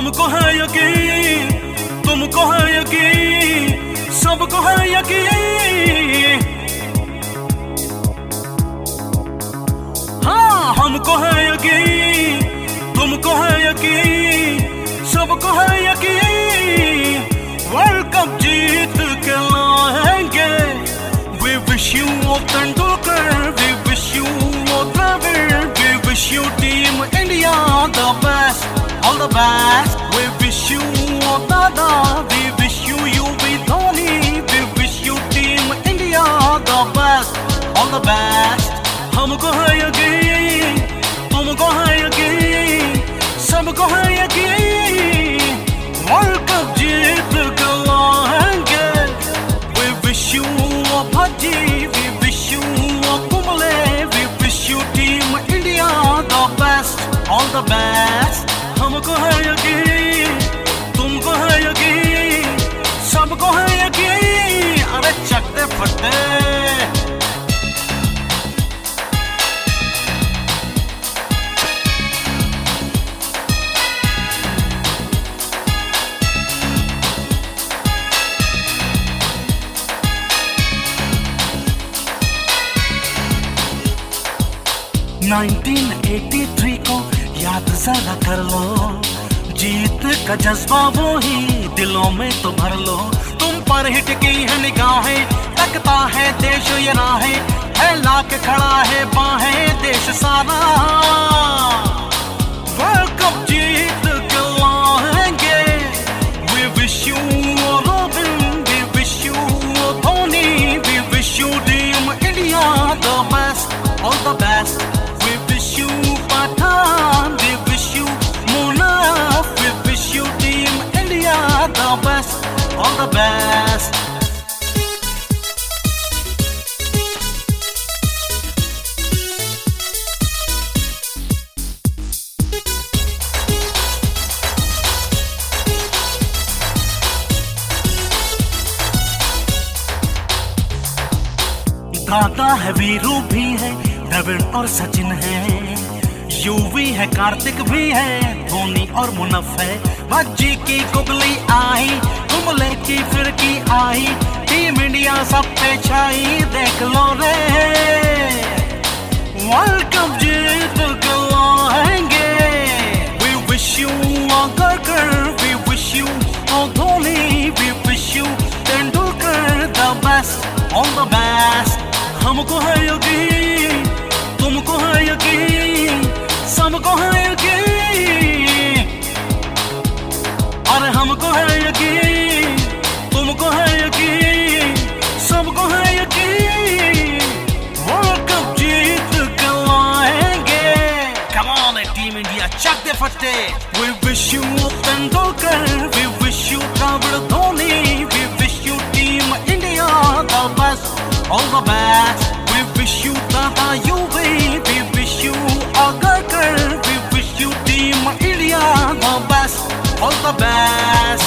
हमको है यकीन, तुमको है यकीन, सबको है यकीन। हाँ, हमको है यकीन, तुमको है यकीन, सबको है यकीन। वर्ल्ड कप जीत के लाएंगे। We wish you Tendulkar, we wish you Dravid, we wish you team India the best, all the best. We wish you Dada, we wish you UV Dhoni, we wish you team India the best, all the best. हमको है यकीन, तुमको है यकीन, सबको है यकीन। World cup जीत के लाएंगे। We wish you Bhaji, we wish you Kumble, we wish you team India the best, all the best. हमको है यकीन, तुमको है यकीन, सबको है यकीन। अरे चकते फटे। 1983 को याद जरा कर लो, जीत का जज्बा वो ही दिलों में तो भर लो। तुम पर हिट की है निगाहें, तकता है देश ये राहें, फैला के खड़ा है बाहें देश सारा। वर्ल्ड कप जीत के लाएंगे। We wish you Robin, we wish you Dhoni, we wish you team India the best, all the best. We wish you Pathan, we wish you Munaf, we wish you team India the best, all the best. दादा है, वीरू भी है, द्रविड़ और सचिन है, UV है, कार्तिक भी है, धोनी और मुनफ है। भज्जी की कुगली आई, कुंबले की फिरकी आई, टीम इंडिया सब पे छाई, देख लो रे। वर्ल्ड कप जीत के लाएंगे। We wish you Gurkar, we wish you Dhoni, we wish you Tendulkar the best, all the best. हमको है यकीन, तुमको है यकीन, सबको है यकीन। अरे हमको है यकीन, तुमको है यकीन, सबको है यकीन। वर्ल्ड कप जीत के लाएंगे। Come on team India, चक दे फटे। We wish you Tendulkar, we wish you Dravid Dhoni, we wish you team India the best, all the best. We wish you Tata UV, we wish you Gurkar, we wish you team India the best, all the best.